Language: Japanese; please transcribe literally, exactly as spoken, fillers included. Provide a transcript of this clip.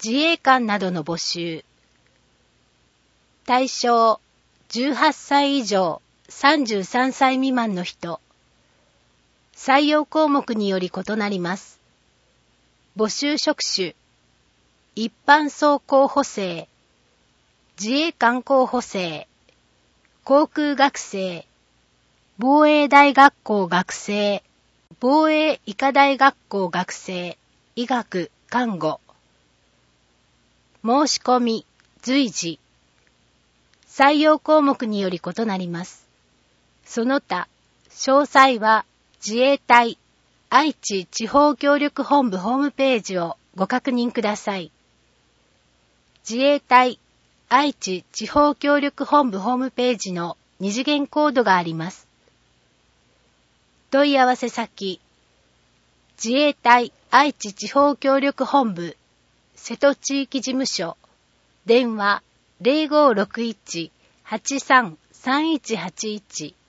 自衛官などの募集。対象、じゅうはっさい以上、さんじゅうさんさい未満の人。採用項目により異なります。募集職種、一般曹候補生、自衛官候補生、航空学生、防衛大学校学生、防衛医科大学校学生、医学、看護。申し込み、随時。採用項目により異なります。その他、詳細は自衛隊愛知地方協力本部ホームページをご確認ください。自衛隊愛知地方協力本部ホームページの二次元コードがあります。問い合わせ先、自衛隊愛知地方協力本部瀬戸地域事務所、電話 ゼロごろくいち はちさん さんいちはちいち